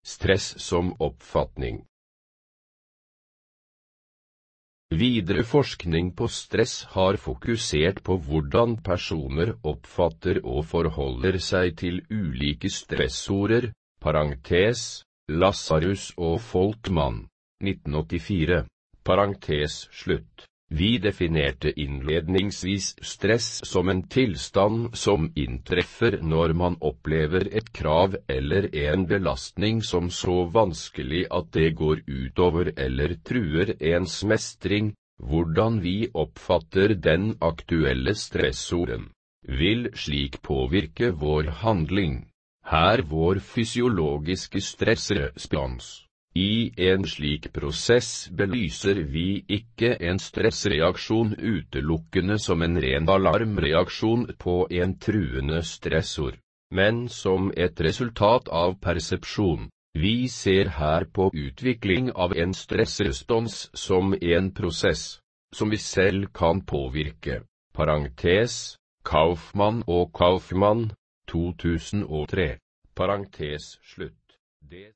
Stress som oppfatning. Videre forskning på stress har fokusert på hvordan personer oppfatter og forholder seg til ulike stressorer, parentes, Lazarus og Folkman, 1984, parentes slutt. Vi definerte innledningsvis stress som en tilstand som inntreffer når man opplever et krav eller en belastning som så vanskelig at det går utover eller truer ens mestring. Hvordan vi oppfatter den aktuelle stressoren, vil slik påvirke vår handling. Her vår fysiologiske stressrespons. I en slik prosess belyser vi ikke en stressreaksjon utelukkende som en ren alarmreaksjon på en truende stressor, men som et resultat av persepsjon. Vi ser her på utvikling av en stressrespons som en prosess, som vi selv kan påvirke. Parentes, Kaufmann og Kaufmann, 2003. Parentes slutt.